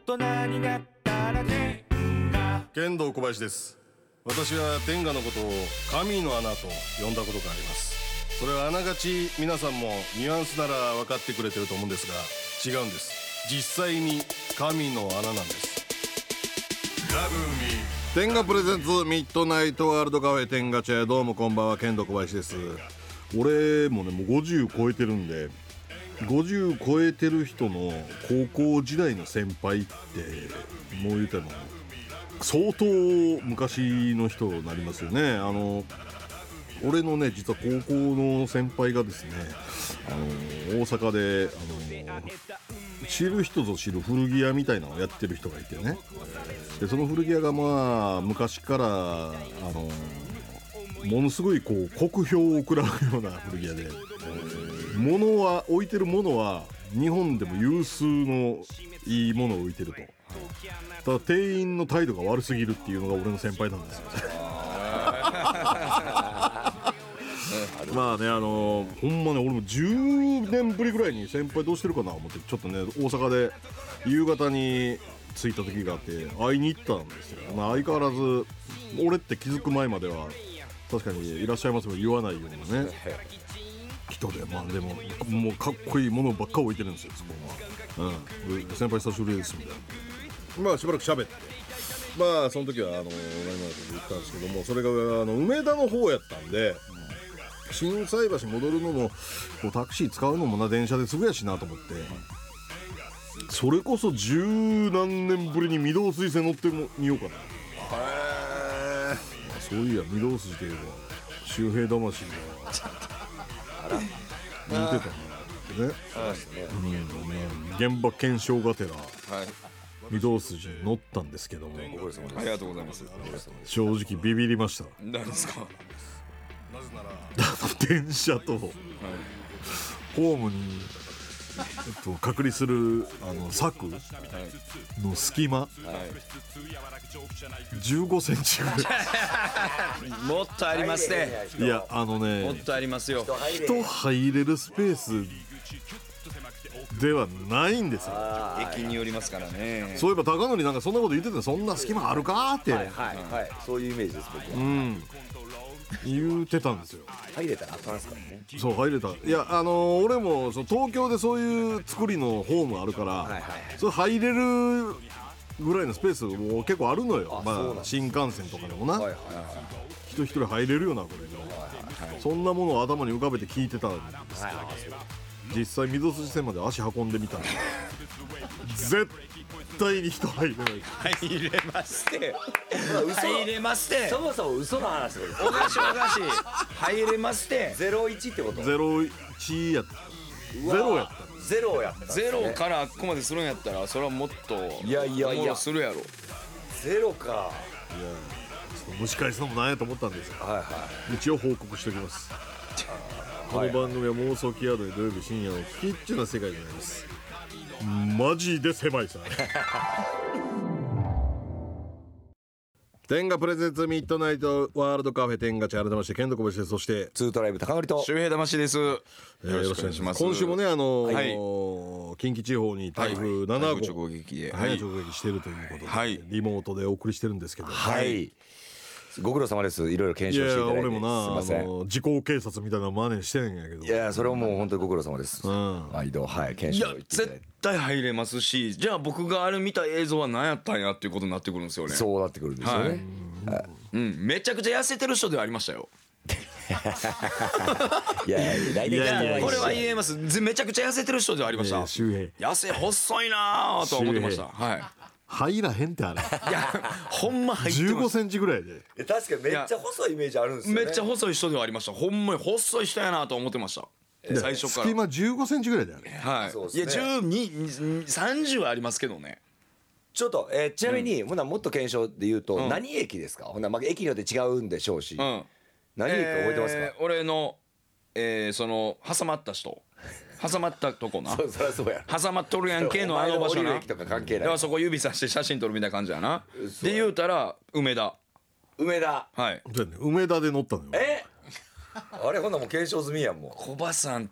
人になったら天下。 剣道小林です。私は天下のことを神の穴と呼んだことがあります。それはあながち皆さんもニュアンスなら分かってくれてると思うんですが、違うんです。実際に神の穴なんです。ラブミー天下プレゼンツミッドナイトワールドカフェ天下茶屋、どうもこんばんは、剣道小林です。俺もねもう50超えてるんで、50超えてる人の高校時代の先輩ってもう言うても相当昔の人になりますよね。俺のね実は高校の先輩がですね、大阪で知る人ぞ知る古着屋みたいなのをやってる人がいてね、でその古着屋がまあ昔からものすごいこう酷評を食らうような古着屋で、物は置いてるものは日本でも有数のいいものを置いてると。ただ店員の態度が悪すぎるっていうのが俺の先輩なんですよ。まあねほんまね俺も10年ぶりぐらいに先輩どうしてるかな思ってちょっとね大阪で夕方に着いた時があって会いに行ったんですよ。まあ相変わらず俺って気づく前までは確かにいらっしゃいますも言わないようなね人で、まあでももうかっこいいものばっか置いてるんですよそこは。先輩久しぶりですみたいな。まあしばらく喋って、まあその時は何々言ったんですけども、それが梅田の方やったんで、心斎橋戻るのもこうタクシー使うのもな電車ですぐやしなと思って、それこそ十何年ぶりに御堂筋線乗ってみようかな。そういや御堂筋といえば周平魂が似てたなってね。現場検証がてら御堂筋に乗ったんですけども、 ありがとうございます。 正直ビビりました。 何ですか？ 電車とホームに隔離する柵の隙間、15センチぐらいもっとありますね。 いやもっとありますよ。 人入れるスペースではないんですよ。 駅によりますからね。 そういえば高典なんかそんなこと言ってて、そんな隙間あるかって、 はい、そういうイメージです僕は。 言うてたんですよ。 入れたらあかんすからね。 そう入れた。いや俺も東京でそういう作りのホームあるから、それ入れるぐらいのスペースも結構あるのよ。まあ新幹線とかでもな、人一人入れるようなこれが、そんなものを頭に浮かべて聞いてたんですけど、実際御堂筋線まで足運んでみたら絶対に人入れない。 入れますって入れますって、 そもそも嘘の話です。 おかしいおかしい。入れますって 01ってこと？ 01やったゼロやった。 ゼロやったんですね。 ゼロからあっこまでするんやったらそれはもっといやフォローするやろ。 ゼロか。 いや蒸し返すのもなんやと思ったんですよ。一応報告しておきます。この番組は妄想キーワードで土曜日深夜のキッチンな世界でございます。マジで狭いさ。天下プレゼンツミッドナイトワールドカフェ天下茶、改めまして剣道小林です。そしてツートライブ高典と周平魂です。よろしくお願いします。 今週もね近畿地方に台風7号直撃で直撃しているということで、リモートでお送りしてるんですけど、 ご苦労様です。いろいろ検証していただいて。 いや俺もな時効警察みたいな真似してんやけど、 いやそれはもう本当にご苦労様です。毎度検証いや絶対入れますし、じゃあ僕があれ見た映像は何やったんやっていうことになってくるんですよね。 そうなってくるんですよね。 めちゃくちゃ痩せてる人ではありましたよ。 いや来年これは言えます。めちゃくちゃ痩せてる人ではありました。痩せ細いなと思ってました。 入らへんってあれ。 いやほんま入ってます。 15センチぐらいで。 確かにめっちゃ細いイメージあるんですよね。 めっちゃ細い人ではありました。ほんまに細い人やなと思ってました。最初から。 隙間15センチぐらいだよね。 いや12、30はありますけどね。 ちょっとちなみにほなもっと検証で言うと何駅ですか？ほな駅によって違うんでしょうし、何駅か覚えてますか？ 俺のその挟まった人。挟まったとこな。 そりゃそうや。 挟まっとるやんけのあの場所な。 駅とか関係ない。 だからそこ指さして写真撮るみたいな感じやな。で言うたら梅田。はい。 梅田で乗ったのよ。 あれほんなもう検証済みやんもう。 小葉さんちょっ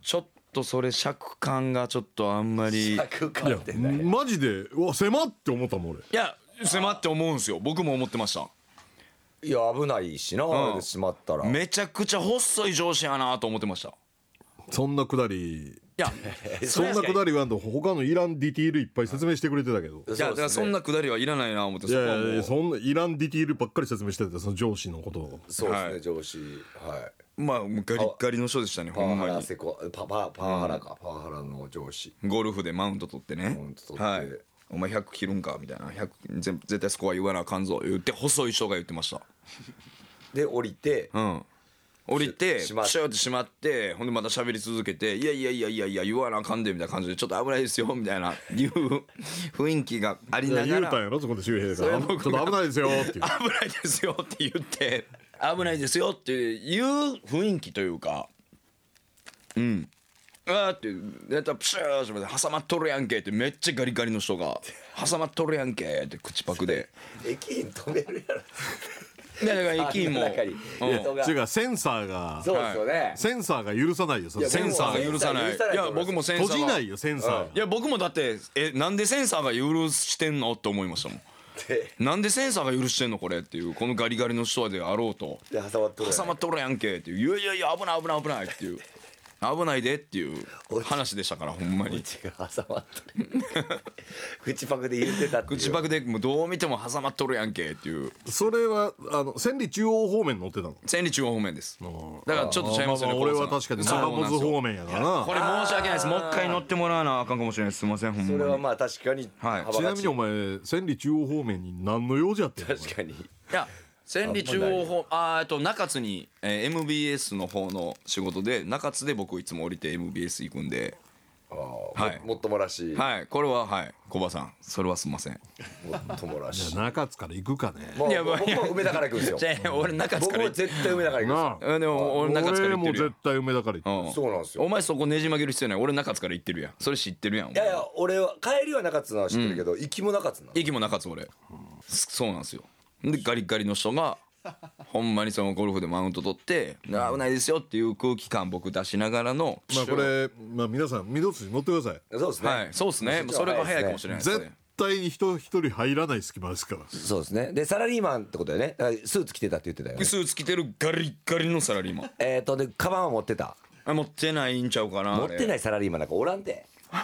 とそれ尺感がちょっとあんまり尺感ってねマジでうわ狭って思ったもん俺。 いや狭って思うんですよ。僕も思ってました。 いや危ないしな、あれでしまったらめちゃくちゃ細い上司やなと思ってました。 そんなくだりいやそんなくだりは他のいらんディティールいっぱい説明してくれてたけど。 いやだからそんなくだりはいらないな思って、 いやいやいやそこはもそんないらんディティールばっかり説明してたその上司のことを。 そうですね、 はい上司はい。 うまあもうガリッガリの人でしたねパワハほんまに。 ラセコパワハラか、パワハラの上司ゴルフでマウント取ってねマウント取ってはいお前100切るんかみたいな100絶対スコア言わなあかんぞ言って細い人が言ってました。 で降りてうん降りてしまっプシューってしまってほんでまた喋り続けていやいやいやいやいや言わなあかんでみたいな感じでちょっと危ないですよみたいないう雰囲気がありいやながら言うたんやろそこで周平それがちょっと危ないですよっていう。 危ないですよって言って危ないですよっていう雰囲気というかうんあーってやったらプシューって挟まっとるやんけってめっちゃガリガリの人が挟まっとるやんけって口パクで駅員止めるやろでだから駅員も中に人が違うセンサーがそうですよね、 センサーが許さないよそれ。 いやセンサーが許さない許さないいや僕もセンサーが閉じないよセンサーが。 いや僕もだってなんでセンサーが許してんのって思いましたもん。 でなんでセンサーが許してんのこれっていうこのガリガリの人であろうとで挟まっとるやん挟まっとるやんけっていういやいやいや危ない危ない危ないっていう危ないでっていう話でしたからほんまに口が挟まっとる口パクで言ってたっていう口パクでもうどう見ても挟まっとるやんけっていうそれは千里中央方面に乗ってたの。 千里中央方面ですだからちょっと違いますよね俺は確かに中本方面やからな。 これ申し訳ないですもう一回乗ってもらわなあかんかもしれないですすいませんほんまにそれはまあ確かにはい幅がちなみにお前千里中央方面に何の用事やってんの。 確かにいや千里中央方中津に、MBS の方の仕事で中津で僕いつも降りて MBS 行くんではいもっともらしいはいこれははい小葉さんそれはすいませんもっともらしい中津から行くかね。 もういや僕も梅田から行くんですよじゃあ俺中津僕もから行って絶対梅田から行くんですよなあでも俺中津から俺も行ってるやん絶対梅田から行ってうんそうなんですよお前そこねじ曲げる必要ない俺中津から行ってるやんそれ知ってるやんお前いやいや俺は帰りは中津なのは知ってるけど行きも中津なの駅も中津俺そうなんですよでガリガリの人がほんまにそのゴルフでマウント取って危ないですよっていう空気感僕出しながらのまあこれ皆さん御堂筋乗ってください。 そうですねはいそうですねそれが早いかもしれないです絶ね対に人一人入らない隙間ですから。 そうですねでサラリーマンってことだよねだからスーツ着てたって言ってたよねスーツ着てるガリッガリのサラリーマンでカバンは持ってた持ってないんちゃうかな持ってないいサラリーマンなんかおらんて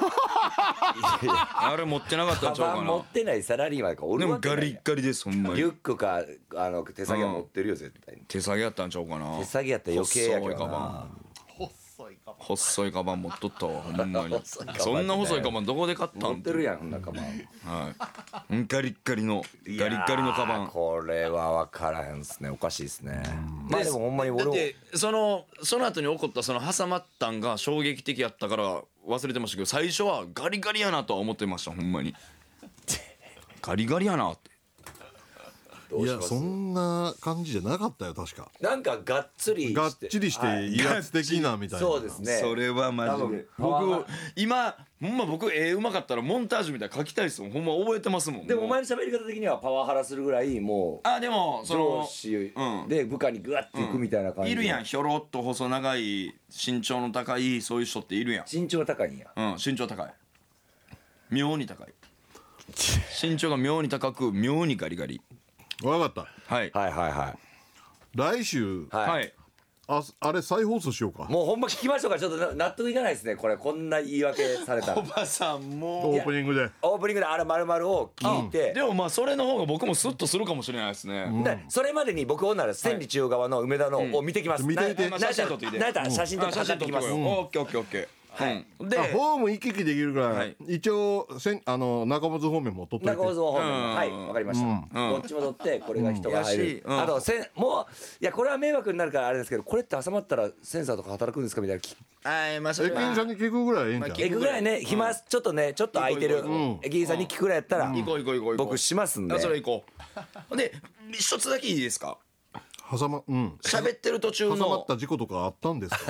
あれ持ってなかったカんちゃうかなバン持ってないサラリーマンなんかおでもるわけないガリッガリですほんまにリュックか手提げは持ってるよ絶対に手提げやったんちゃうかな手提げやったら余計やけどな細いカバン細いカバン持っとったわほんまに細いカバンってねそんな細いカバンどこで買ったん持ってるやんこんなカバンはいガリッガリのガリッガリのカバンこれは分からへんっすねおかしいっすねまあでもほんまに俺もだってその後に起こったその挟まったんが衝撃的やったから忘れてましたけど最初はガリガリやなとは思ってましたほんまにガリガリやなっていやそんな感じじゃなかったよ確か。 なんかがっつりしてがっちりして威圧的なみたいな。 そうですねそれはマジ多分で僕今ほんま僕うまかったらモンタージュみたいな書きたいですもんほんま覚えてますもんでもお前の喋り方的にはパワハラするぐらいもうでもその上司うんで部下にグワッていくみたいな感じいるやんひょろっと細長い身長の高いそういう人っているやん身長高いんや身長高い妙に高い身長が妙に高く妙にガリガリ分かった。 はいはいはいはい来週はいあれ再放送しようか。 もうほんま聞きましょうかちょっと納得いかないですねこれこんな言い訳されたらおばさんもオープニングで。 オープニングであれ丸々を聞いてでもまあそれの方が僕もスッとするかもしれないですねでそれまでに僕ほんなら千里中央側の梅田のを見てきます見てみてな写真撮ってきてなんやったら写真撮って写真撮ってきますきますオッケーオッケーオッケーでホーム行き来できるから、 はい一応中本方面も取っといて。 中尾像方面うんはいわかりましたどっちも取ってこれが人が入るやしあともういやこれは迷惑になるからあれですけどこれって挟まったらセンサーとか働くんですかみたいなはいまあそれ駅員さんに聞くぐらいええんちゃう。 行くぐらいね暇ちょっとねちょっと空いてる駅員さんに聞くぐらいやったら行こう行こう行こう僕しますんでそれ行こうで一つだけいいですか喋ってる途中挟まっのた事故とかあったんですか。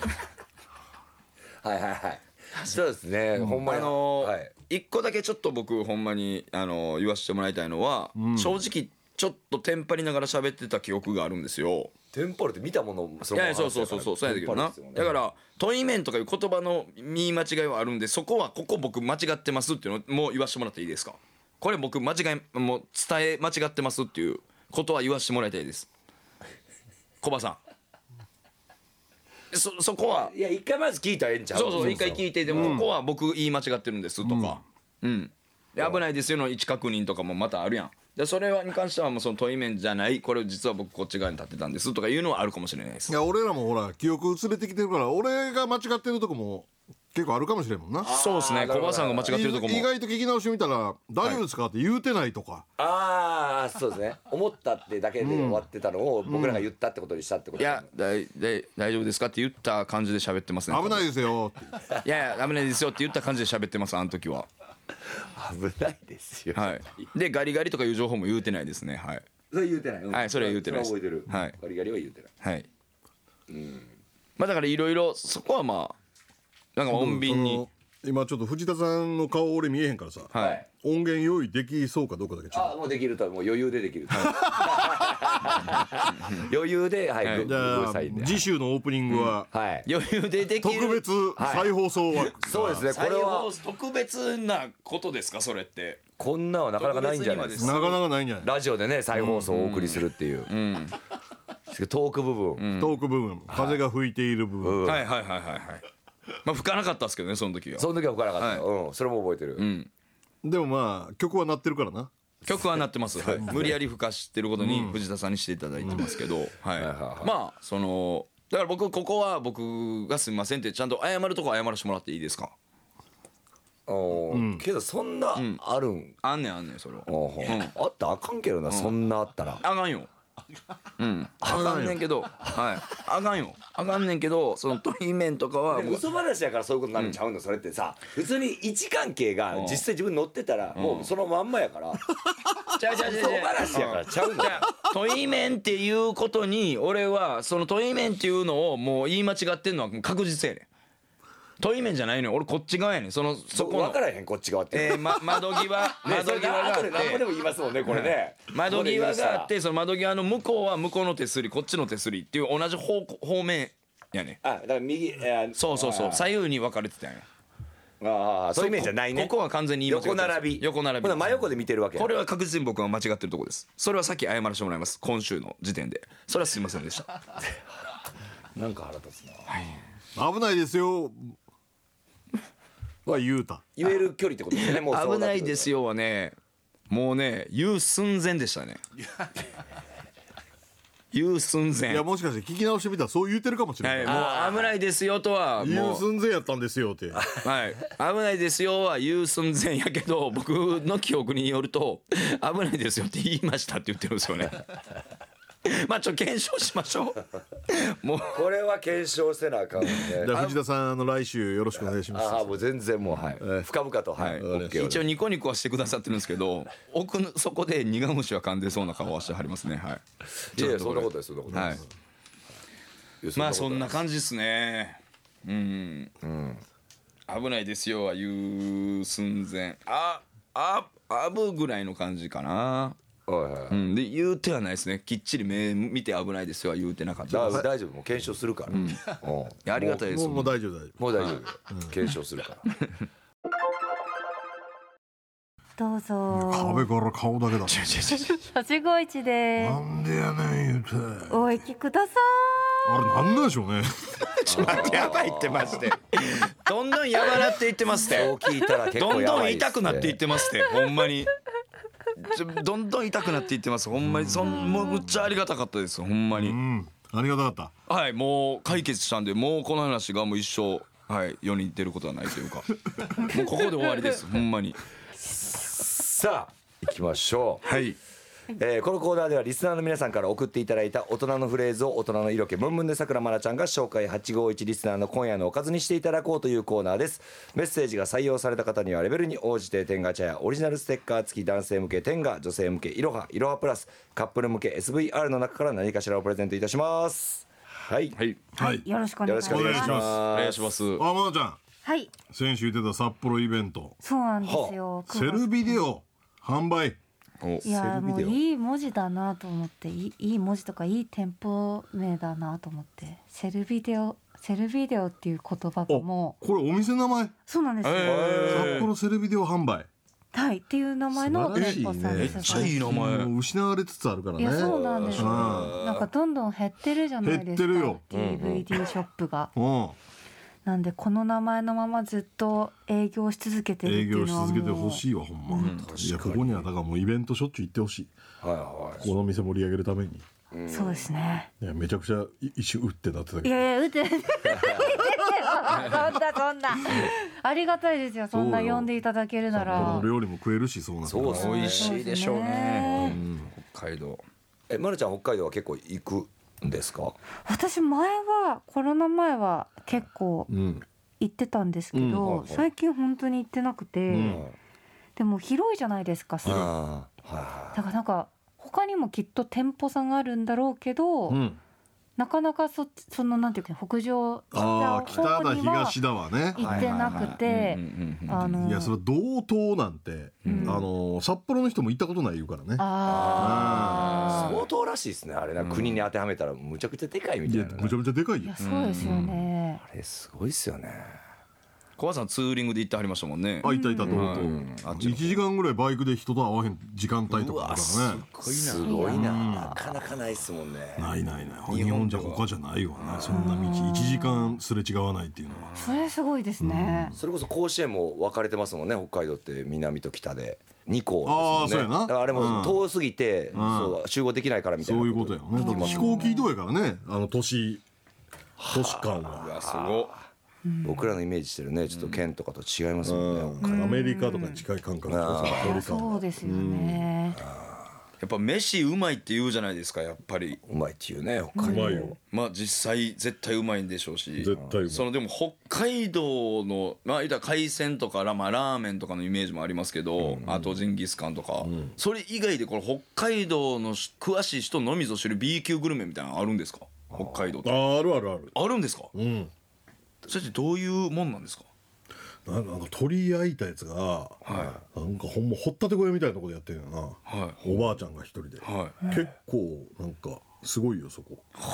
はいはいはいそうですねほんまにはい一個だけちょっと僕ほんまに言わせてもらいたいのは正直ちょっとテンパりながら喋ってた記憶があるんですよテンパるって見たものそいやそうそうやけどな。だからトイメンとかいう言葉の言い間違いはあるんで、そこはここ僕間違ってますっていうのをもう言わせてもらっていいですか。これ僕もう伝え間違ってますっていうことは言わせてもらいたいです。コバさん、そこはいや一回まず聞いたらええんちゃう。 そう一回聞いて、でもここは僕言い間違ってるんですとか、で危ないですよの位置確認とかもまたあるやん。でそれに関してはもうその問い面じゃない、これ実は僕こっち側に立ってたんですとかいうのはあるかもしれないです。 いや俺らもほら記憶薄れてきてるから、俺が間違ってるとこも結構あるかもしれんもんな。 そうですね、コバさんが間違ってるとこも意外と聞き直してみたら大丈夫ですかって言うてないとか、 ああそうですね、思ったってだけで終わってたのを僕らが言ったってことにしたってこといや大丈夫ですかって言った感じで喋ってますね。 危ないですよっていや危ないですよって言った感じで喋ってます、あの時は。 危ないですよ。 はい。でガリガリとかいう情報も言うてないですね。はい。 それ言うてない。 はい、それは言うてないです。 覚えてる。 はい。 ガリガリは言うてない。 はい。まあだからいろいろそこはまあなんか穏便に。 今ちょっと藤田さんの顔俺見えへんからさ、 はい。 音源用意できそうかどうかだけちょっあもうできるともう余裕でできる。余裕ではい。 はいとじゃあ次週のオープニングははい。 余裕でできる。 特別再放送はそうですね。これは特別なことですかそれって。 こんなはなかなかないんじゃないですか。 なかなかないんじゃない。 ラジオでね再放送をお送りするっていう。トーク部分。 トーク部分、風が吹いている部分、 はい。まあ吹かなかったですけどねその時は。 その時は分からなかった。うん。それも覚えてる。 でもまあ曲は鳴ってるからな。 曲は鳴ってます。はい。無理やり吹かしてることに藤田さんにしていただいてますけど、はい。まあそのだからここは僕がすみませんってちゃんと謝るとこ謝らせてもらっていいですか。 けどそんなあるん。 あんねんそれは。 あったらあかんけどな、そんなあったら。 あかんよ。あかんねんけど、はい。あかんねんけど、その対面とかは嘘話やからそういうことになるんちゃうの、それってさ普通に位置関係が実際自分乗ってたらもうそのまんまやからちゃう嘘話やからちゃうんだよ。 対面っていうことに俺はその対面っていうのをもう言い間違ってんのは確実やねん。対面じゃないのよ、俺こっち側やねん。そこの分からへんこっち側って窓際があ後で何っぼでても言いますもんねこれね。 窓際があってその窓際の向こうは向こうの手すりこっちの手すりっていう同じ方面やねん。 あだから右そう左右に分かれてたんや。 ああそういうイメージじゃないね。 ここは完全に言い間違ってます横並びほな真横で見てるわけや。 これは確実に僕が間違ってるとこです。それはさっき謝らせてもらいます。今週の時点でそれはすいませんでしたなんか腹立つな。 危ないですよは言うた。 言える距離ってことですね。もうそう危ないですよはねもうね言う寸前でしたね言う寸前。 いやもしかして聞き直してみたらそう言うてるかもしれない、 はい、もう危ないですよとは言うもう寸前やったんですよってはい危ないですよは言う寸前やけど僕の記憶によると危ないですよって言いましたって言ってるんですよねまあ検証しましょうもうこれは検証せなあかんね。 じゃあ藤田さん来週よろしくお願いします。 ああもう全然もうはい深々とはい一応ニコニコはしてくださってるんですけど奥の底で苦虫は噛んでそうな顔はしてはりますね。はいいやそんなことですそんなことはいです。 まあそんな感じですね。危ないですよは言う寸前あぶぐらいの感じかな。で言うてはないですね。きっちり目見て危ないですよは言うてなかったです。 大丈夫もう検証するから。いやありがたいです。 もう大丈夫もう大丈夫検証するから。 どうぞ。 壁から顔だけだ。 八五一でなんでやねん言うて。 お行きくださあれなんなんでしょうね。 ちょっと待ってやばいってマジでどんどんやばなっていってますって。 そう聞いたら結構どんどんやばいっすね。 痛くなっていってますってほんまにどんどん痛くなっていってますほんまに。もうむっちゃありがたかったですほんまに。 ありがたかっはいもう解決したんでもうこの話がもう一生はい世に出ることはないというかもうここで終わりですほんまに。 さあ行きましょう。 はいこのコーナーではリスナーの皆さんから送っていただいた大人のフレーズを大人の色気ムンムンでさくらまなちゃんが紹介851リスナーの今夜のおかずにしていただこうというコーナーです。メッセージが採用された方にはレベルに応じて天ガチャやオリジナルステッカー付き男性向け天ガ女性向けいろはプラスカップル向け SVR の中から何かしらをプレゼントいたします。はいはいた。はい。 い。よろしくお願いします。 よろしくお願いしおます。 願いします。 あまなちゃんはい。 先週言ってた札幌イベントそうなんですよ。 セルビデオ販売いやもうセルビデオいい文字だなと思って、いい文字とかいい店舗名だなと思って、セルビデオっていう言葉がもうこれお店の名前、 そうなんですよ、 札幌セルビデオ販売。 はいっていう名前の店舗さんです。 めっちゃいい名前。 もう失われつつあるからね。 いやそうなんですよ、なんかどんどん減ってるじゃないですか、 減ってるよ DVD ショップが、 うんなんでこの名前のままずっと営業し続けてるって営業いうのはもうし続けてほしいわほんま、いやここにはだからもうイベントしょっちゅう行ってほしい、 はいはこの店盛り上げるために。 そうですね。 いやめちゃくちゃ一瞬うってなってたけど、 いやいや、打ってない。そんな。ありがたいですよ。そんな呼んでいただけるな札幌らの。料理も食えるし、そうなんだそうっすね美味しいでしょうね。北海道。 い。まるちゃん北海道は結構行くんですか？ 私前はコロナ前は結構うん行ってたんですけうんど、 はい最近本当に行ってなくて、 んでも広いじゃないですか。だああ、はからなんか他にもきっと店舗さんがあるんだろうけど、 うん、 なかなかそのなんていうか北上ああ北だ方には東だわね。 行ってなくて、 いやそれ道東なんて、札幌の人も行ったことない言うからね。 あい。相当らしいですね。あれな、国に当てはめたらむちゃくちゃでかいみいたいなね。 やむちゃむちゃでかいよいや。そうですよね。 あれすごいっすよね。 小林さんツーリングで行ってはりましたもんね。 あいたいた道東、 あっちの 1時間ぐらいバイクで人と会わへん時間帯とかあるからね。 すごいな。なかなかないっすもんね。 ないないない日本じゃ他じゃないわな、そんな道1時間すれ違わないっていうのは。 それすごいですね。 それこそ甲子園も分かれてますもんね。北海道って南と北で2校ですもんね。 あーそうやなだからあれも遠すぎて、そう集合できないからみたいな。 そういうことやね。だって飛行機移動やからね、都市間は。 うわすごっ。 僕らのイメージしてるね、ちょっと県とかと違いますもんね。 アメリカとかに近い感覚とかさ距離感そうですよね。 やっぱ飯うまいって言うじゃないですか、やっぱり。 うまいっていうね、北海道。 うまいよまあ実際絶対うまいんでしょうし、 絶対うまい。 そのでも北海道のまあ言ったら海鮮とかまあラーメンとかのイメージもありますけど、あとジンギスカンとか、それ以外でこれ北海道の詳しい人のみぞ知る B 級グルメみたいなのあるんですか？北海道ってあるあるある。 あるんですか？ うん。 それってどういうもんなんですか？ なんか鳥焼いたやつが、なんかほんま掘ったて小屋みたいなとこでやってるよな、 はおばあちゃんが一人で、 は結構なんかすごいよそこ、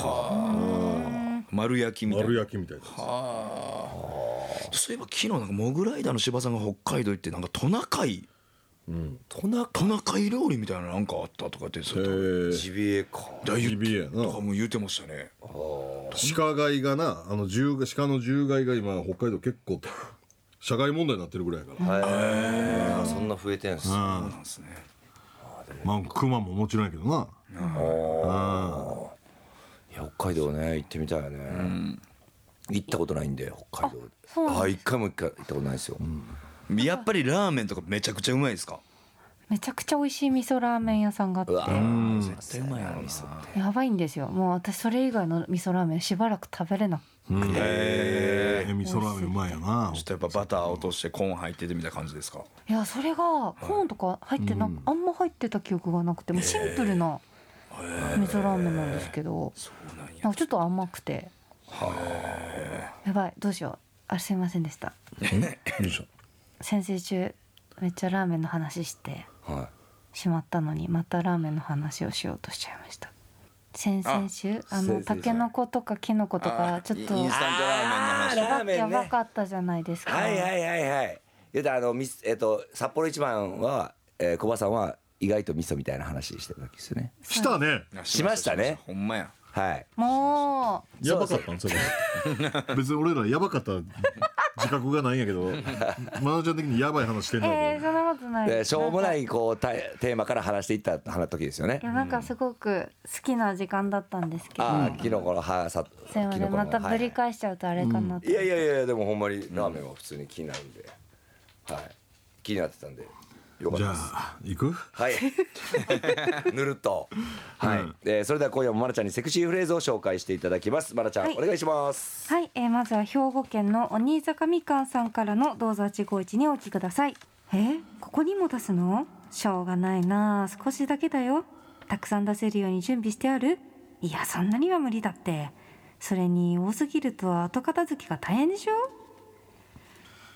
丸焼きみたいな。 丸焼きみたいなやそういえば昨日なんかモグライダーの柴さんが北海道行ってなんかトナカイトナカイ料理みたいななんかあったとかってそれつ。 ジビエか。 ジビエやな。 とかも言ってましたね。 鹿飼いがな、鹿の獣害が今北海道結構社会問題になってるぐらいやから、 そんな増えてんす。 なんですね。 まあ熊ももちろんやけどな。 いや北海道ね、行ってみたいよね。行ったことないんで北海道。 そうなん一回も行ったことないですよ。 やっぱりラーメンとかめちゃくちゃうまいですか？ めちゃくちゃ美味しい味噌ラーメン屋さんがあって、 絶対うまいやろな。 やばいんですよ。もう私それ以外の味噌ラーメンしばらく食べれなく味噌ラーメンうまいよな。 ちょっとやっぱバター落としてコーン入っててみたいな感じですか？ いやそれがコーンとか入ってあんま入ってた記憶がなくて、もうシンプルな味噌ラーメンなんですけど、なんかちょっと甘くて、やばいどうしよう、すいませんでした。 よいしょ。 先々週めっちゃラーメンの話してはしまったのに、またラーメンの話をしようとしちゃいました。先々週タケノコとかキノコとかちょっとインスタントラーメンの話。 ラーメンねやばかったじゃないですか。 はいはいはいはい。言うたら札幌一番は小葉さんは意外と味噌みたいな話してたわけですよね。 したね。 しましたね。 ほんまや。 はい。 もうやばかったんそれ。別に俺らやばかった自覚がないんやけど、マナちゃん的にやばい話してんだけど。 そんなことないですしょうもないこうテーマから話していった時ですよねい。やなんかすごく好きな時間だったんですけど、 ああ、キノコの葉さ。 すいません、またぶり返しちゃうとあれかなと。 いやいやいや、でもほんまにラーメンは普通に気になるんで、はい、気になってたんでよかっじゃたです。 あ行く？ はいぬるっとはい、それでは今夜もまなちゃんにセクシーフレーズを紹介していただきます。まなちゃん、 はいお願いします。 はい、まずは兵庫県のお兄坂みかんさんからのどうぞ851にお聞きください。ここにも出すの？しょうがないな、少しだけだよ。たくさん出せるように準備してある？いやそんなには無理だって。それに多すぎると後片付けが大変でしょ。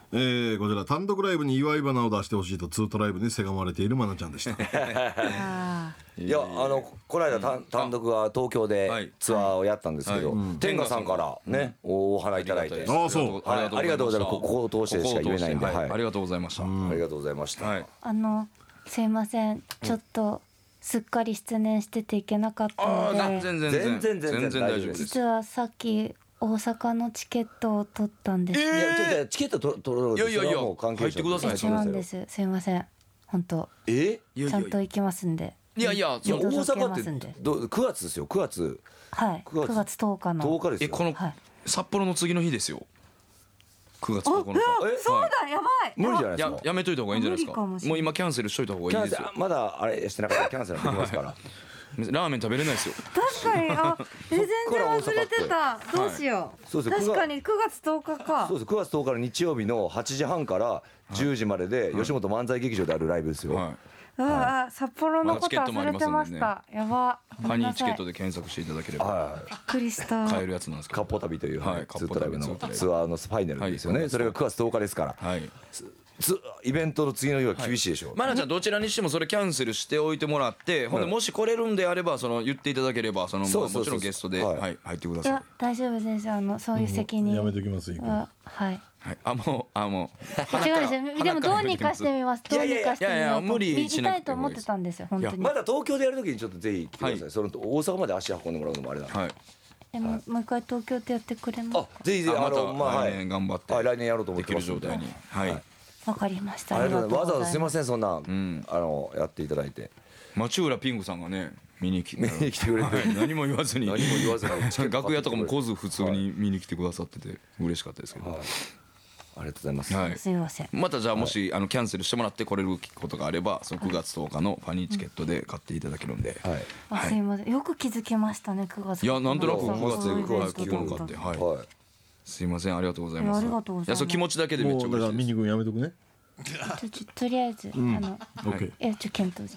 こちら単独ライブに祝い花を出してほしいとツートライブにせがまれているマナちゃんでしたいやこの間単独は東京でツアーをやったんですけど、天賀さんからねお花いただいて、 ああそう、 ありがとうございます。ここを通してしか言えないんで、 ありがとうございました。 ありがとうございました。 すいません、ちょっとすっかり失念してていけなかったので、 全然大丈夫です。 実はさっき大阪のチケットを取ったんです。 いやちょっとチケット取ろう。 いやもう関係者入ってください。 そうなんです。すいません、本当。ちゃんと行きますんで。 いや大阪って9月ですよ。9月。 はい。9月10日の。 10日ですよ。 この札幌の次の日ですよ。9月9日。 そうだ、やばい。 無理じゃないですか。 やめといた方がいいんじゃないですか。もう今キャンセルしといた方がいいですよ。 まだあれしてなかったらキャンセルできますから。 ラーメン食べれないですよ。 確かに全然忘れてた。どうしよう。確かに9月10日か。 そうです。9月10日の日曜日の8時半から10時までで吉本漫才劇場であるライブですよ。 札幌のこと忘れてました。やば。 ファニーチケットで検索していただければびっくりした。 買えるやつなんですけど。 カッポ旅というツートライブのツアーのファイナルですよね。それが9月10日ですから。イベントの次の日は厳しいでしょう。 マナちゃんどちらにしてもそれキャンセルしておいてもらって、ほんでもし来れるんであれば言っていただければもちろんゲストで入ってください。 大丈夫です。そういう責任やめときますよ。 はい。 もう違うんですよ。でもどうにかしてみます。どうにかしてみよう。 無理しなくても見たいと思ってたんですよ。本当に。 まだ東京でやるときにちょっとぜひ来てください。その大阪まで足運んでもらうのもあれなんで。 でももう一回東京でやってくれます。 ぜひぜひ来年頑張って来年やろうと思ってます。 できる状態に。 わかりました。 ありがとうございます。わざわざすいません、そんなやっていただいて。 町浦ピンクさんがね見に来てくれて、 何も言わずに楽屋とかも来ず普通に見に来てくださってて嬉しかったですけど。 ありがとうございます。 すみません。 またじゃあもしキャンセルしてもらって来れることがあれば9月10日のファニーチケットで買っていただけるんで。 すいません。よく気づきましたね、9月。 いやなんとなく9月で聞くのかって。すいません、ありがとうございます。 ありがとうございます。 気持ちだけでめっちゃ嬉しいです。 ミニ君やめとくね。 とりあえず検討。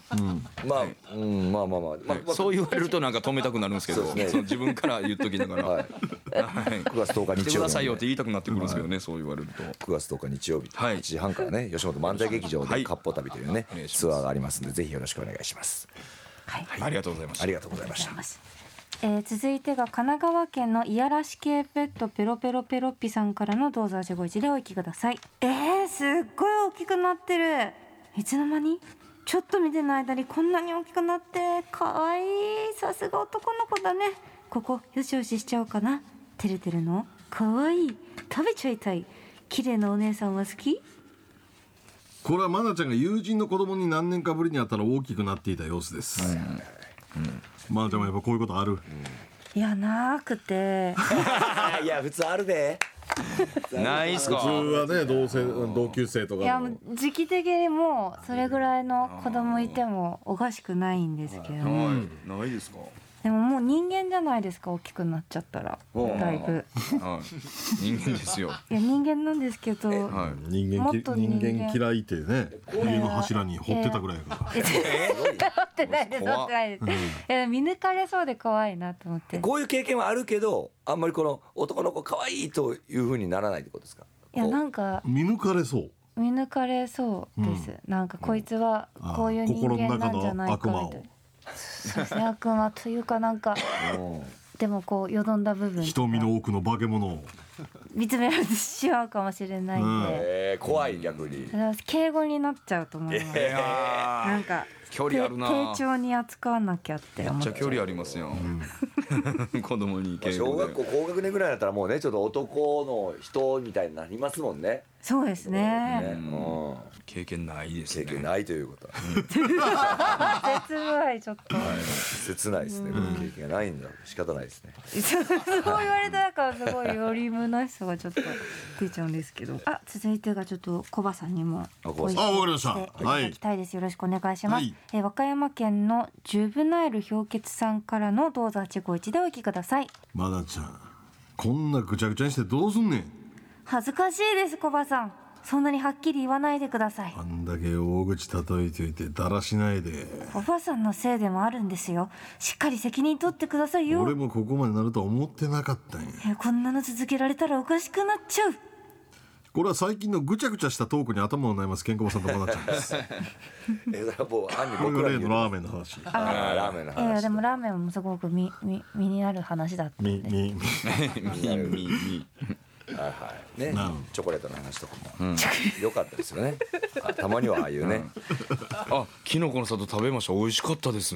そう言われるとなんか止めたくなるんですけど、自分から言っときながら 9月10日日曜日来てくださいよって言いたくなってくるんですけどね、そう言われると。 9月10日日曜日8時半からね、吉本漫才劇場でカッポ旅というねツアーがありますんで、ぜひよろしくお願いします。 ありがとうございました。 ありがとうございました。 続いてが神奈川県のいやらし系ペットペロペロペロッピさんからのどうぞ味ご一でお聞きください。すっごい大きくなってる。いつの間に？ちょっと見ての間にこんなに大きくなってかわいい。さすが男の子だね。ここよしよししちゃおうかな。てるてるのかわいい。食べちゃいたい。綺麗なお姉さんは好き？ これはマナちゃんが友人の子供に何年かぶりに会ったら大きくなっていた様子です。マナちゃんもやっぱこういうことある？ いやなくていや普通あるで。 ないっすか。 普通はね同級生とか。 いや時期的にもうそれぐらいの子供いてもおかしくないんですけど、 ないですか。 でももう人間じゃないですか、大きくなっちゃったらだいぶ。 人間ですよ。 いや人間なんですけど、 人間嫌いってね、家の柱に掘ってたぐらいから。 掘ってないです、掘ってないです。見抜かれそうで怖いなと思って。 こういう経験はあるけど、あんまりこの男の子可愛いという風にならないってことですか？ いやなんか見抜かれそう。 見抜かれそうです。なんかこいつはこういう人間なんじゃないかみたいな。そうですね、悪魔というかなんかでもこうよどんだ部分、 瞳の奥の化け物を見つめられてしまうかもしれないんで、 怖い。逆に敬語になっちゃうと思います。なんか距離あるな。 丁重に扱わなきゃって思っちゃう。 めっちゃ距離ありますよ。子供に敬語で。 小学校高学年ぐらいだったらもうね、ちょっと男の人みたいになりますもんね。 そうですね。 経験ないですね。 経験ないということは切ない。ちょっと切ないですね。経験がないんだ。仕方ないですね。 そう言われたからすごいより虚しさがちょっと出ちゃうんですけど。続いてがちょっとコバさんにもわかりました。 いただきたいです。よろしくお願いします。和歌山県のジュブナイル氷結さんからのどうぞ851でお聞きください。 マナちゃん、こんなぐちゃぐちゃにしてどうすんねん。 恥ずかしいです、コバさん。そんなにはっきり言わないでください。 あんだけ大口叩いておいてだらしないで。 おばさんのせいでもあるんですよ。しっかり責任取ってくださいよ。 俺もここまでなるとは思ってなかったんや。 こんなの続けられたらおかしくなっちゃう。 これは最近のぐちゃぐちゃしたトークに頭を悩ますケンコバさんとモナちゃんです。 それはもう案にこれが例の僕らに言うラーメンの話。 ラーメンの話でもラーメンもすごく身になる話だったんで。 みはいはいねなるほどチョコレートの話とかも良かったですよね。たまにはああいうねあ、キノコの里食べました。美味しかったですね。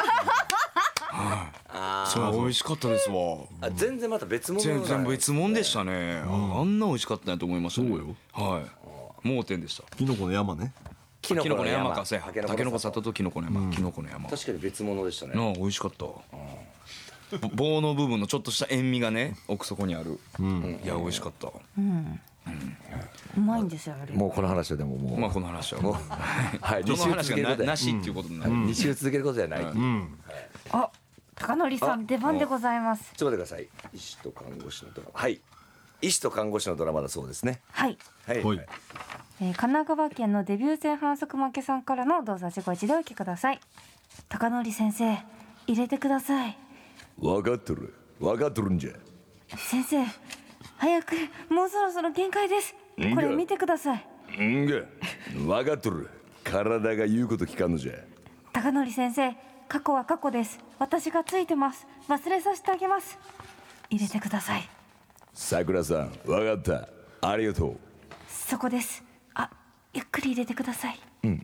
そう美味しかったですわ。 あ全然また別物全然別別物でしたね。あんな美味しかったんやと思いましたね。 そうよ。 はい。盲点でした。 キノコの山ね。 キキノコの山かせ。 タタケノコ里とキノコの山。キノコの山。 確かに別物でしたね。 なあ美味しかった。棒の部分のちょっとした塩味がね奥底にある。いや美味しかった。 うまいんですよあれ。 もうこの話はでももうまあこの話はもうもうはいどの 2週話が続けることなしっていうことになる。 2週続けることじゃない。 あ、高則さん出番でございます。 ちょっと待ってください。医師と看護師のドラマ。はい医師と看護師のドラマだそうですね。 はい。 はいはい。 神奈川県のデビュー戦反則負けさんからのどうぞご一でお聞きください。高則先生入れてください。 分かっとるんじゃ。 先生早く、もうそろそろ限界です。これ見てください。 んが分かっとる。体が言うこと聞かんのじゃ。 高則先生、過去は過去です。私がついてます。忘れさせてあげます。入れてください。 さくらさん分かった。ありがとう。 そこです。あ、ゆっくり入れてください。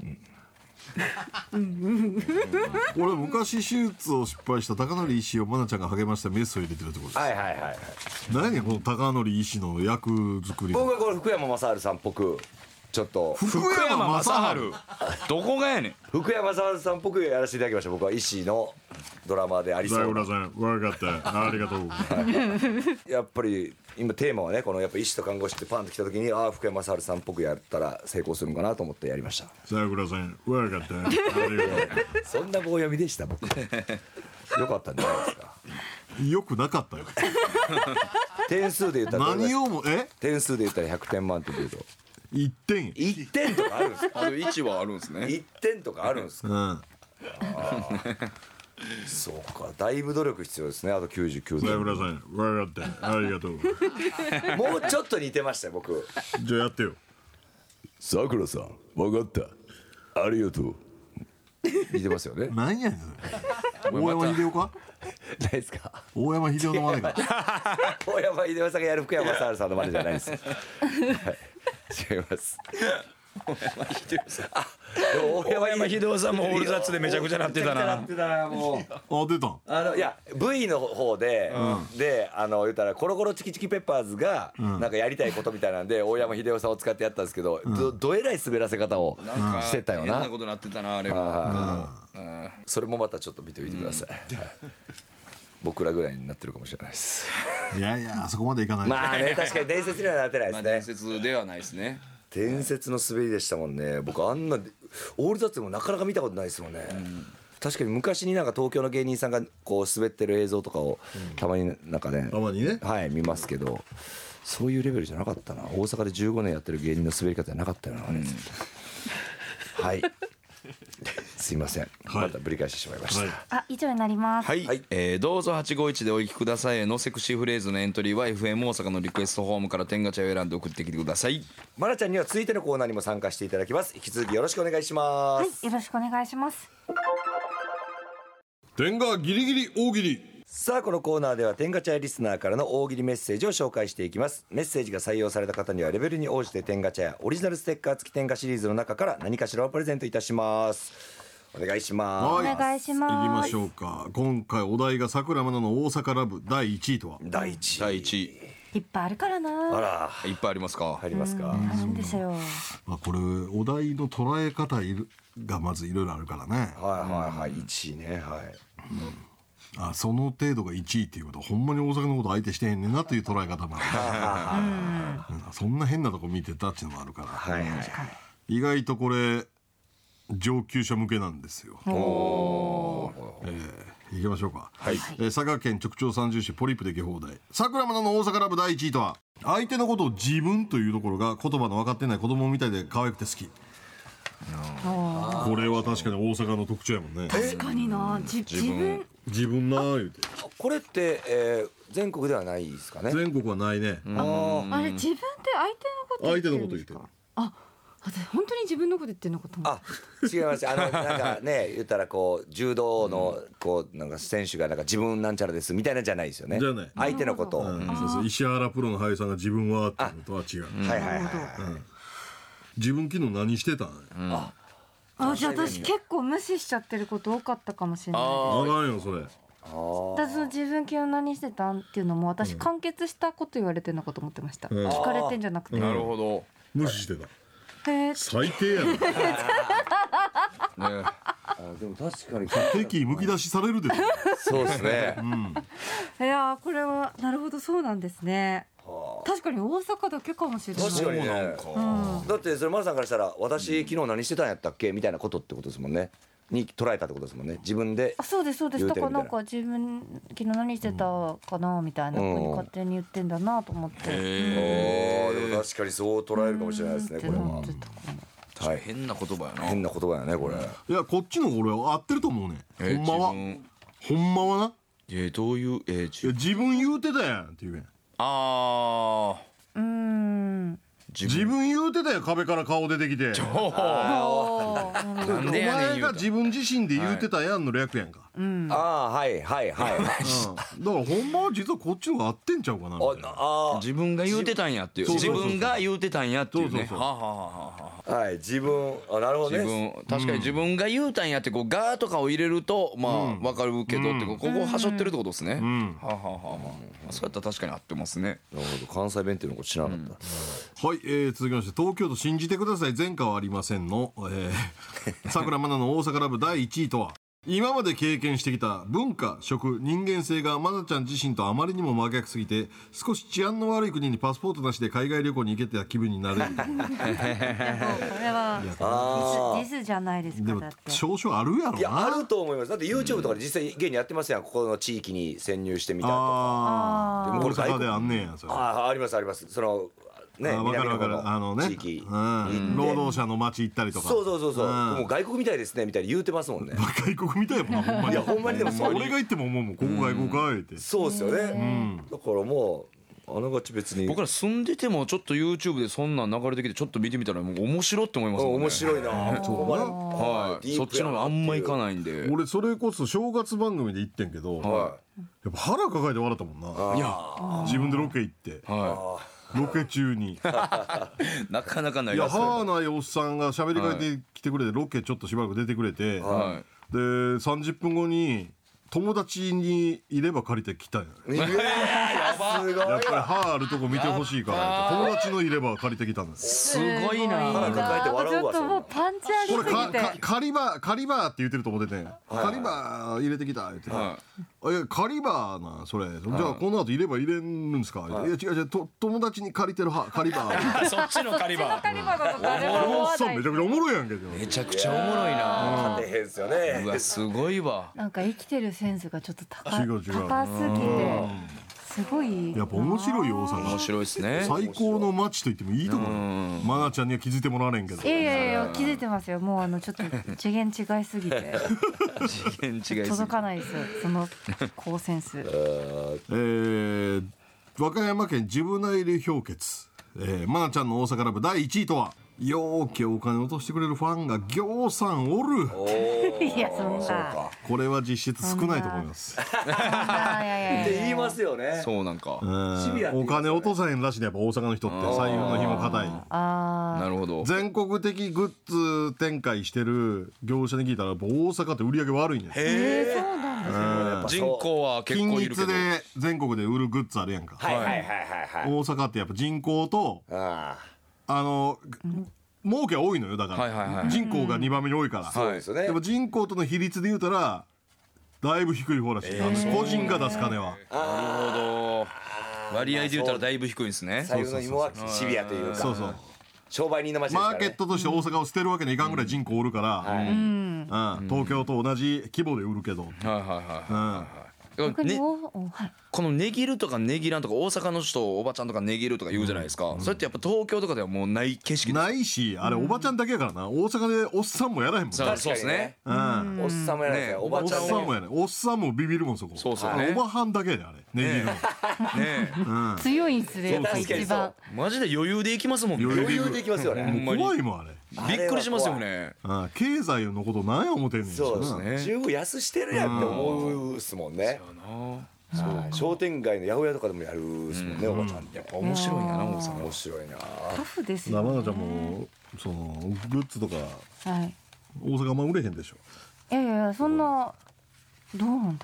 俺昔手術を失敗した高則医師をモナちゃんが励ましたメスを入れてるってことです。 はいはいはいはい。 何この高則医師の役作り。 僕はこれ福山雅治さんっぽくちょっと福山雅治どこがやねん。 福山雅治さんっぽくやらせていただきました。僕は医師のドラマでありそうな。 さん分かったありがとう。 やっぱり今テーマはねこのやっぱ医師と看護師ってパンと来た時にああ福山雅治さんっぽくやったら成功するのかなと思ってやりました。 さくらさん分かったありがとそんな棒読みでした僕。よかったんじゃないですか。 う。よくなかったよ。 点数で言ったら何をも点数で言ったら100点満点で言うと 1点。 1点とかあるんですか。 あと1はあるんですね。 1点とかあるんですか。 うん。 そうかだいぶ努力必要ですね。あと99 さ点。 くらさん分かったありがとう。 もうちょっと似てましたよ僕。 じゃあやってよ。 さくらさん分かったありがとう。似てますよね。 何やねんそれ。大山秀夫か。 ないですか。 大山秀夫の真似か。 大山秀夫さんがやる福山雅治さんの真似じゃないです。はい違います。 大山秀夫さんもオールザッツでめちゃくちゃなってたな。 もうあ出た。 いや V の方で、で言ったらコロコロチキチキペッパーズがなんかやりたいことみたいなんで大山秀夫さんを使ってやったんですけど、どえらい滑らせ方をしてたよな変な。ことなってたなあれは。 それもまたちょっと見てみてください。はい僕らぐらいになってるかもしれないです。 いやいやあそこまでいかない。 まあね確かに伝説にはなってないまあですね。 伝説ではないですね。 伝説の滑りでしたもんね。僕あんなオールザッツでもなかなか見たことないですもんね。確かに昔になんか東京の芸人さんがこう滑ってる映像とかをたまになんかね、 たまにね。 はい見ますけど、そういうレベルじゃなかったな。大阪で15年やってる芸人の滑り方じゃなかったよな、はいすいません、またぶり返してしまいました、 はいあ、以上になります。 はい、 はいどうぞ851でお聞きくださいのセクシーフレーズのエントリーは FM 大阪のリクエストフォームから天ガチャを選んで送ってきてください。 まなちゃんには続いてのコーナーにも参加していただきます。引き続きよろしくお願いします、 はい、よろしくお願いします。 天がギリギリ大喜利。 さあこのコーナーでは天ガチャリスナーからの大喜利メッセージを紹介していきます。メッセージが採用された方にはレベルに応じて天ガチャやオリジナルステッカー付き天ガシリーズの中から何かしらをプレゼントいたします。お願いします。 お願いします。 行きましょうか。今回お題が桜間の大阪ラブ第1位とは。 第一第1位いっぱいあるからな。 あらいっぱいありますか。 ありますか。 あるんですよ。 まあこれお題の捉え方がまずいろいろあるからね。 はいはいはい1位ねはいあその程度が1位っていうことはほんまに大阪のこと相手してへんねんなという捉え方もある、そんな変なとこ見てたっていうのもあるから、 はいはい意外とこれ上級者向けなんですよ。いきましょうか、佐賀県直長三重市ポリプで下放題桜間の大阪ラブ第1位とは相手のことを自分というところが言葉の分かってない子供みたいで可愛くて好き。これは確かに大阪の特徴やもんね。 確かにな。自分自分なー言うてこれって、全国ではないですかね。 全国はないね。 あれ自分で相手のこと言ってるんですか。 相手のこと言ってる。 私本当に自分のこと言ってるのかと思っあ、違います。なんかね、言ったらこう柔道のこうなんか選手がなんか自分なんちゃらですみたいなんじゃないですよね。 じゃない。 相手のことを。 そうそう、石原プロの俳優さんが自分はってことは違う。 はいはいはいはい。 自分昨日何してたん？ じゃあ私結構無視しちゃってること多かったかもしれないです。 あらんよそれ。 私その自分昨日何してたんっていうのも私完結したこと言われてるのかと思ってました。聞かれてんじゃなくて。 なるほど。 無視してた。 へえ。 最低やな。 ねでも確かに敵むき出しされるで。 そうですね。 いやこれはなるほどそうなんですね。確かに大阪だけかもしれない。 確かにね。 うんだってそれ丸さんからしたら私昨日何してたんやったっけみたいなことってことですもんね。に捉えたってことですもんね。自分で。 そうですそうです。だから言うてるみたいななんか自分昨日何してたかなみたいな風に勝手に言ってんだなと思って。 でも確かにそう捉えるかもしれないですね。これは。はい。 変な言葉やな。 変な言葉やねこれ。 いやこっちの俺は合ってると思うね。ほんまは。ほんまはな。 どういういや自分言うてたやんって言うやん。自分言うてたやん壁から顔出てきて。 なんでおやねん言うた前が自分自身で言うてたやんの略やんか。 はいはいはい。 だからほんまは実はこっちの方が合ってんちゃうかなみたいな。 自分が言うてたんやっていう。自そうそうそう分が言うてたんやっていうね。 そうそうそうはあはあはあ。 はい自分なるほど自ね。 分確かに自分が言うたんやってこうガーとかを入れるとまあわかるけどってここはしょってるってことですね。はあはあはあ。そうやったら確かに合ってますね。 なるほど関西弁っていうのこ知らなかった。 はい、続きまして東京都信じてください前科はありませんの、さくらまなの大阪ラブ第1位とは今まで経験してきた文化食人間性がまなちゃん自身とあまりにも真逆すぎて少し治安の悪い国にパスポートなしで海外旅行に行けた気分になる。 これはディスじゃないですでもかだって。 少々あるやろな。 いやあると思います。だって YouTube とかで実際芸人やってますやん。ここの地域に潜入してみたとか。 ああでもこれ大阪であんねんやそれ。 ありますあります。そのねわかるわかる南の方のね地域。 労働者の街行ったりとか。 そうもう外国みたいですねみたいに言うてますもんね。 外国みたいやもんなほんまに。 いやほんまにでもそう俺が行っても思うもんここ外国かいって。 そうですよね。だからもうあながち別に僕ら住んでてもちょっと YouTube でそんなん流れてきてちょっと見てみたらもう面白って思いますもんね。 面白いな。 はい。そっちの方があんま行かないんで。 俺それこそ正月番組で行ってんけど、やっぱ腹抱えて笑ったもんな。 いや自分でロケ行ってロケ中になかなかないいやです歯ないおっさんが喋りかけてきてくれてロケちょっとしばらく出てくれて、で30分後に友達にいれば借りてきたんや。 すごいやっぱり歯あるとこ見てほしいから友達のいれば借りてきたんです。 すごいな。 腹抱えて笑うわちょっともうパンチありこれすぎて。 カリバーって言ってると思ってて、カリバー入れてきた言って、いやカリバーなそれ、じゃあこの後入れば入れるんですか、いや違う友達に借りてる歯カリバーそっちのカリバー。 カリバだと誰もこのおっ思わないさんめちゃくちゃおもろいやんけ。 めちゃくちゃおもろいな。 勝てへんですよね。 うわすごいわ。 なんか生きてるセンスがちょっと高違う高すぎてすごいやっぱ面白いよ大面阪。 白いですね。 最高の街と言ってもいいと思う。マナちゃんには気づいてもらわれんけど。 いや気づいてますよ。もうちょっと次元違いすぎて次元違いすぎて届かないですその高センス。 和歌山県ジブナイル氷結、マナちゃんの大阪ラブ第1位とはよーけお金落としてくれるファンがぎょうさんおる。 いやそんなこれは実質少ないと思います。 って言いますよね。 そうなんか。 お金落とさへんらしいねやっぱ大阪の人って財布の紐硬い。 なるほど。 全国的グッズ展開してる業者に聞いたらやっぱ大阪って売り上げ悪いんです。 そうなんですよ。 人口は結均構いるけど。 一で全国で売るグッズあるやんか。 はい大阪ってやっぱ人口と儲けは多いのよだから人口が2番目に多いから。 そうですよねで。も人口との比率で言うたらだいぶ低い方らしい。個人が出す金は。 なるほど。割合で言ったらだいぶ低いんですね。 財布の紐はシビアというか。 そうそう。 商売人の街ですからね。 マーケットとして大阪を捨てるわけにいかんぐらい人口おるから、東京と同じ規模で売るけど、 はいはいはい。 逆にね、 はいこのねぎるとかねぎらんとか大阪の人おばちゃんとかねぎるとか言うじゃないですか、それってやっぱ東京とかではもうない景色です。 ないしあれおばちゃんだけやからな、大阪でおっさんもやらへんもんね。 そうですね。 うんおっさんもやらないですね。おばちゃんおっさんもやね、おっさんもビビるもんそこ。 そうそうねおばはんだけやであれねぎるの。 ねえ強いんすねやっぱそうそう一番。 マジで余裕で行きますもんね。 余裕でいきますよね。 ほんまに怖いもんあれ。 びっくりしますよね。 経済のことなんや思てんねんしな。 そうですね。十分安してるやんって思うっすもんね。はい商店街の八百屋とかでもやるっすもんね、おばちゃんって。 面白いんやな大阪。 面白いな。 タフですよね。 生野ちゃんもそのグッズとかはい。 大阪あんま売れへんでしょ。 いやいやそんなどうなんだ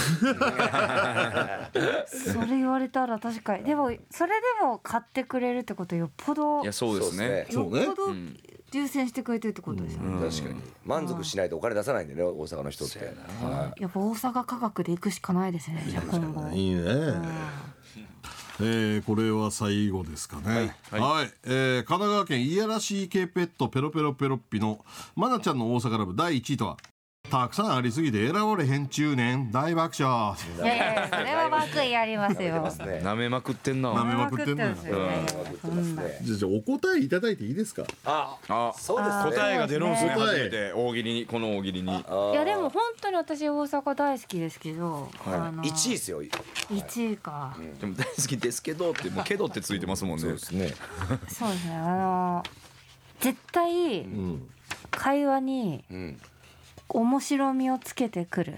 ろう。それ言われたら確かに。でもそれでも買ってくれるってことよっぽどいやそうですね。 そうねよっぽど優先してくれてるってことですよね。 確かに満足しないとお金出さないんでね、大阪の人って。はやっぱ大阪価格で行くしかないですね。じゃあ今後。 いいね。これは最後ですかね。はい、神奈川県いやらしい系ペットペロペロペロッピのまなちゃんの大阪ラブ第1位とは。たくさんありすぎて選ばれへん中年大爆笑。 いやいやそれは爆意ありますよ。 舐めまくってんな。 舐めまくってんのよ。 ですよね。そんな。 じゃあお答えいただいていいですか。 あそうですね。 答えが出るんですね。 答え初めて大喜利にこの大喜利に。 いやでも本当に私大阪大好きですけど、 1位ですよ。 1位か。 でも大好きですけどってもうけどってついてますもんね。 そうですね。 そうですね。絶対会話に面白みをつけてくる。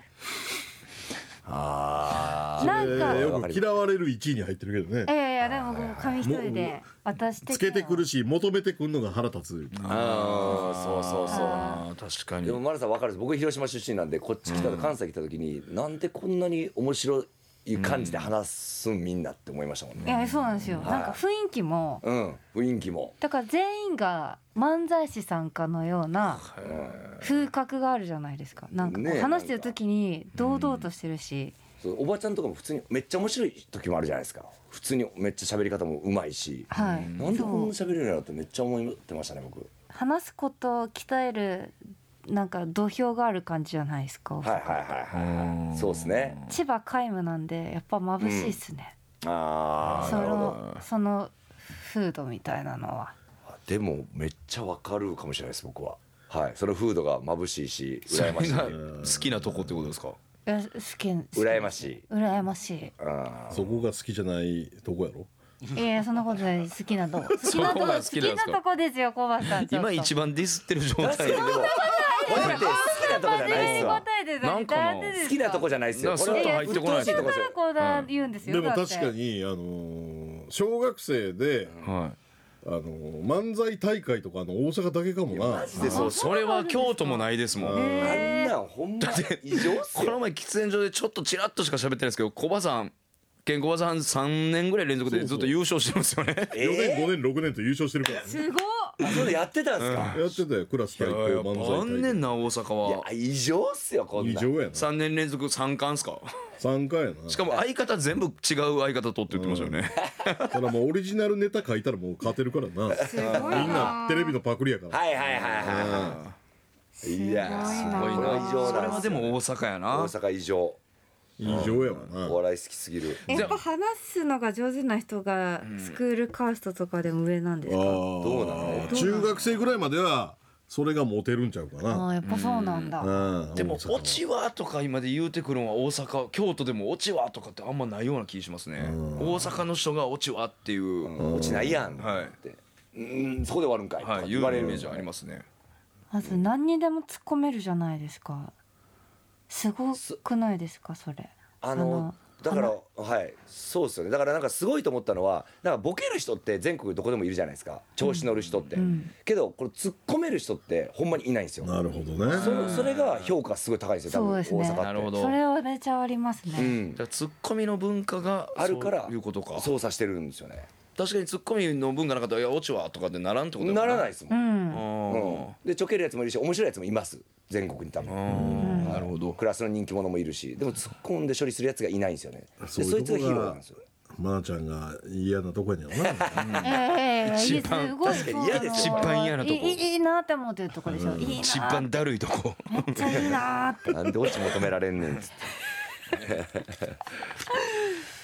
なんかよく嫌われる1位に入ってるけどね。 いやいやでも紙一重で私的にはつけてくるし求めてくるのが腹立つ。 そうそうそう。 あ確かにでも丸さん分かるんです。僕広島出身なんでこっち来た関西来た時になんでこんなに面白い感じで話すんみんなって思いましたもんいね。 やそうなんですよ。なんか雰囲気も雰囲気も。 だから全員が漫才師さんかのような風格があるじゃないですか。なんかこうねえ話してる時に堂々としてるし、 そうおばちゃんとかも普通にめっちゃ面白い時もあるじゃないですか。普通にめっちゃ喋り方もうまいし、 はい。 なんでこんなそう喋れるんやろってめっちゃ思ってましたね僕。 話すことを鍛えるなんか土俵がある感じじゃないですか。 はいはいはいはい。そうですね。 千葉皆無なんでやっぱ眩しいっすね。 ああそなるほど。 の風土みたいなのは。 でもめっちゃわかるかもしれないです僕は。はい。そのフードが眩しいし羨ましい。 好きなとこってことですか。 いや好き羨ましい。 羨ましい。 そこが好きじゃないとこやろ。 いやそんなことない。好きなとこ好きなとこそこが好き好きなんですかなとこですよ小橋さん。ちょっと今一番ディスってる状態で。 これって好きなとこじゃないですわ。 答えてなんかの好きなとこじゃないですよ。 なんかスッと入ってこない鬱陶しいとこですよ。 こうだ言うんですよ。 でも確かだってに小学生では漫才大会とか大阪だけかもな。 い。それは京都もないですもん。 あんなんほんま異常っすよ。 この前喫煙所でちょっとチラッとしか喋ってないですけど、コバさんケンコバさん3年ぐらい連続でずっと優勝してるんですよね。 4年5年6年と優勝してるからね。 すごっ。 あそれやってたんですか。 やってたよクラス対抗漫才残念な大阪いやは異常っすよこんなん。 異常やな。 3年連続3冠っすか。 3回やな。 しかも相方全部違う相方とって言ってましたよね。 ただもうオリジナルネタ書いたらもう勝てるからな。 すごいみんなテレビのパクリやから。 はいはいはいはい。いやすすごいこれは異な。 常なんそれはでも大阪や大な。 阪異常。 異常やわな。 お笑い好きすぎる。 やっぱ話すのが上手な人がスクールカーストとかでも上なんですか。 どうなの。 中学生ぐらいまではそれがモテるんちゃうかな。 あやっぱそうなんだ。 でも大阪はオチはとか今で言うてくるのは大阪京都でもオチはとかってあんまないような気しますね。大阪の人がオチはっていう落ちないやんはいって。そこで終わるんかい。 はい言うイメージありますね。 まず何にでも突っ込めるじゃないですか。すごくないですかそれ。 だからはいそうですよね。だからなんかすごいと思ったのはなんかボケる人って全国どこでもいるじゃないですか。調子乗る人って。けどこれ突っ込める人ってほんまにいないんですよ。 なるほどね。 それが評価すごい高いんですよ多分大そうですね阪って。 なるほどそれはめちゃありますね。 うんじゃあツッコミの文化があるからそういうことか。 操作してるんですよね。 確かにツッコミの文がなかったら「いやオチは?」とかってならんってことだならないですも。 うんん。 でちょけるやつもいるし面白いやつもいます全国に多分。 なるほど。 クラスの人気者もいるしでも突っ込んで処理するやつがいないんですよね。でそうそいつがヒいうとこがーローなんですよ。 まなちゃんが嫌なとこやねんな。 一番すごい確かに嫌ですよ一番嫌なとこいいなって思ってるとこでしょ。いいな。 一番だるいとこ。 めっちゃいいなって。 なんでオチ求められんねんっつって。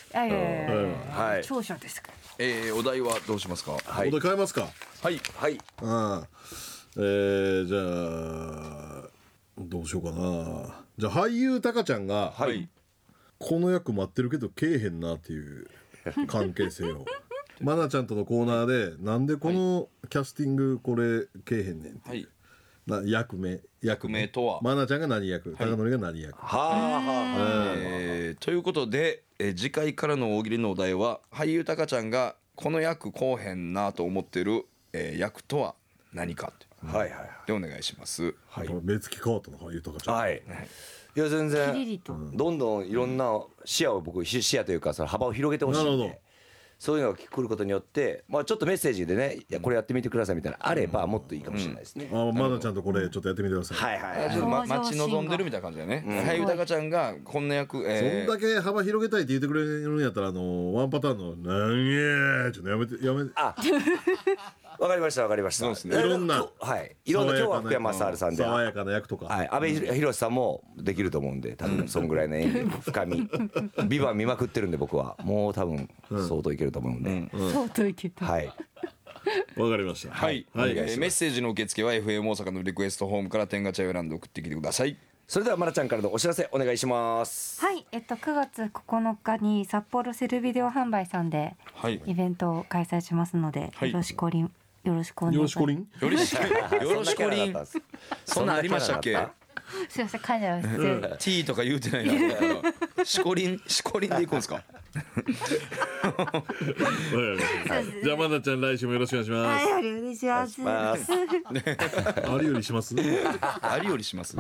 いやいやいやいやはい長所ですかお題はどうしますか？ はいお題変えますか。 はい。 はいうんじゃあどうしようかな。じゃあ俳優タカちゃんが、 はい。 この役待ってるけどけえへんなっていう関係性をマナちゃんとのコーナーでなんでこのキャスティングこれけえへんねんってはい。 役名とはマナちゃんが何役高典が何役、 はあはということで、次回からの大喜利のお題は俳優タカちゃんがこの役こうへんなと思ってる、役とは何かあはいはいでお願いします。 はい目つき変わったの俳優タカちゃん、 はいいや全然キリリとどんどんいろんな視野を僕視野というかその幅を広げてほしいなるほどんでそういうのが来ることによってまあちょっとメッセージでねいやこれやってみてくださいみたいなあればもっといいかもしれないですねマナちゃんとこれちょっとやってみてください、 はいはいちょっとはい待ち望んでるみたいな感じだよね。俳優タカちゃんがこんな役、 そんだけ幅広げたいって言ってくれるんやったらワンパターンの「なんや」ちょっとやめてあわかりましたわかりましたそうですねいろんなはいいろんな今日は福山雅治さんで爽やかな役とか、 はい、阿部寛さんもできると思うんで多分そんぐらいの演技深みビバン見まくってるんで僕はもう多分相当いけると思うんで、 そうといけたはいわかりました。 はい、 はいメッセージの受付は FM 大阪のリクエストホームから天ガチャを選んで送ってきてください。 それではまなちゃんからのお知らせお願いしますはい9月9日に札幌セルビデオ販売さんではい。 イベントを開催しますので、 はいよろしくお願いよろしくおりんよろしくよろしくりん。 そんなキャラだったんですそんなんありましたっけ？ そんなキャラだすいません感謝です T とか言うてないな。しこりんで行くんですか？ わかりましたじゃあマナちゃん来週もよろしくお願いします、 はいお願いしますますあるよりしますありよりします。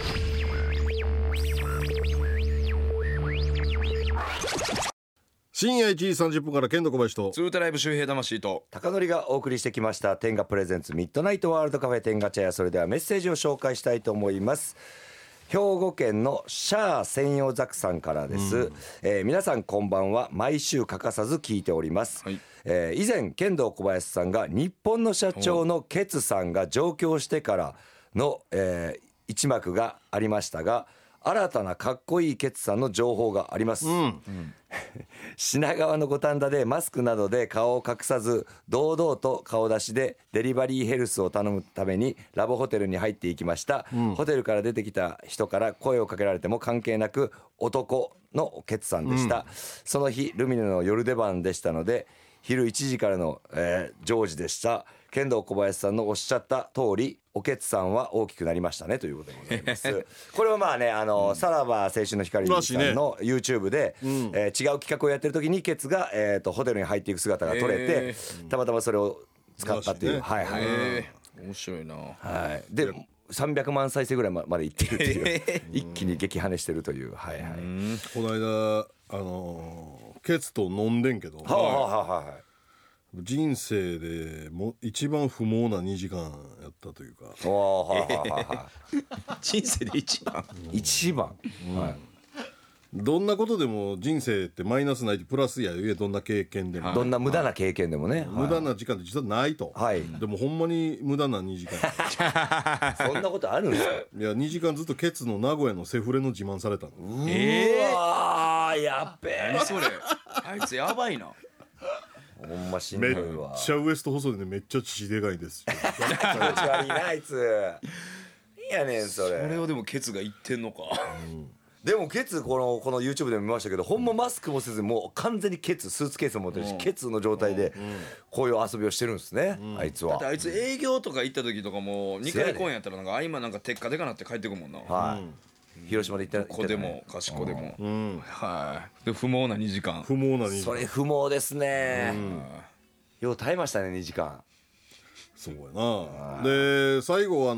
深夜1時30分から剣道小林とツータライブ周平魂と高典がお送りしてきました天下プレゼンツミッドナイトワールドカフェ天下茶屋それではメッセージを紹介したいと思います兵庫県のシャー専用ザクさんからです、皆さんこんばんは毎週欠かさず聞いております、 はい以前剣道小林さんが日本の社長のケツさんが上京してからの、一幕がありましたが新たなかっこいいケツさんの情報があります、品川の五反田でマスクなどで顔を隠さず堂々と顔出しでデリバリーヘルスを頼むためにラブホテルに入っていきました、ホテルから出てきた人から声をかけられても関係なく男のケツさんでした、その日ルミネの夜出番でしたので昼1時からの、常時でした剣道小林さんのおっしゃった通りおけつさんは大きくなりましたねということでございますこれはまあねさらば青春の光さんの YouTube で、違う企画をやってる時にケツが、ホテルに入っていく姿が撮れて、たまたまそれを使ったっていう、 らしいねはいはい、 面白いな。 はい、で300万再生ぐらいまでいってるっていう一気に激跳ねしてるというはいはいこの間ケツと飲んでんけど、 はあはあはあはあ人生でも一番不毛な2時間やったというかおーはあはあはあ人生で一番。 一番、はいどんなことでも人生ってマイナスないプラスやゆえどんな経験でも、 どんな無駄な経験でもね、 無駄な時間って実はないと、 はいでもほんまに無駄な2時間そんなことあるんですかいや2時間ずっとケツの名古屋のセフレの自慢されたのうわーやっべえ何それ。あいつやばいな。 ほんましんどめっいわちゃウエスト細いでめっちゃ乳でかいです気持ち悪いなあいついやねんそこれれをでもケツが言ってんのか。 でもケツこの YouTube でも見ましたけどほんまマスクもせずもう完全にケツスーツケースを持ってるしケツの状態でこういう遊びをしてるんですねあいつはだってあいつ営業とか行った時とかも2回公演やったらなんか合間なんかテッカテカなって帰ってくるもんな。 はい広島で行ったここでも賢でも。はい。で不毛な2時間。 不毛な2時間それ不毛ですねよう耐えましたね2時間そうやなで最後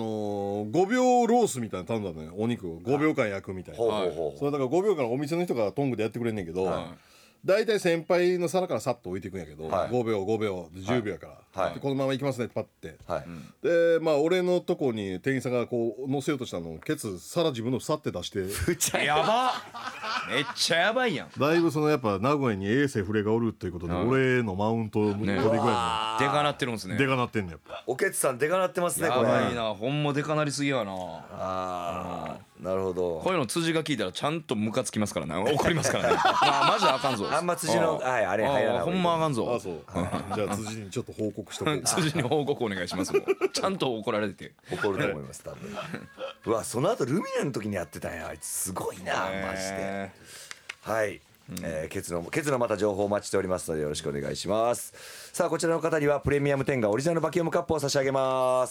5秒ロースみたいなの頼んだのよお肉を5秒間焼くみたいなほうほうほうそれだから5秒間お店の人がトングでやってくれんねんけど、大体先輩の皿からさっと置いていくんやけど、 はい 5秒5秒で10秒やから、 はいでこのままいきますねってパッて、 はいでまあ俺のとこに店員さんがこう乗せようとしたのをケツ皿自分のさって出してふちゃやば。めっちゃやばいやん。 だいぶやっぱ名古屋にええセフレがおるということで、俺のマウントを取りぐらでかなってるんですね。 いのでかなってんねんやっぱおけつさんでかなってますねこれやばいな。ほんまでかなりすぎやな。 あーなるほど。 こういうの辻が聞いたらちゃんとムカつきますからね、怒りますからね。マジであかんぞ。 あんま辻のはいあれ入らない。 ほんまあかんあぞ。 そうじゃあ辻にちょっと報告しとこう辻に報告お願いします。もうちゃんと怒られて。 怒ると思います多分。うわその後ルミネの時にやってたんやあいつすごいなマジで。はい。ケツのまた情報をお待ちしておりますのでよろしくお願いします。さあこちらの方にはプレミアム10がオリジナルバキュームカップを差し上げます。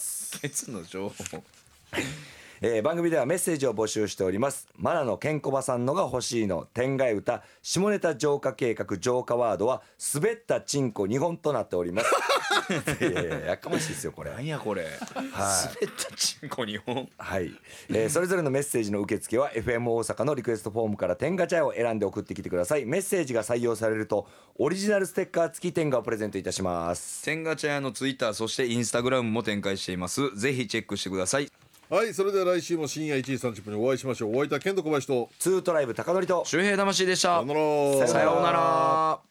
ケツの情報。 番組ではメッセージを募集しております。マナのケンコバさんのが欲しいの天外歌下ネタ浄化計画浄化ワードは滑ったチンコ2本となっておりますいやいややかましいですよこれ。 なんやこれ。滑ったチンコ2本。 はい、それぞれのメッセージの受付は FM 大阪のリクエストフォームから天ガチャを選んで送ってきてください。メッセージが採用されるとオリジナルステッカー付き天ガをプレゼントいたします。 天ガチャ屋のツイッターそしてインスタグラムも展開しています。ぜひチェックしてください。 はい、それでは来週も深夜1時30分にお会いしましょう。お相手はケント小林とツートライブ高典と周平魂でした。 さよなら。 さようなら。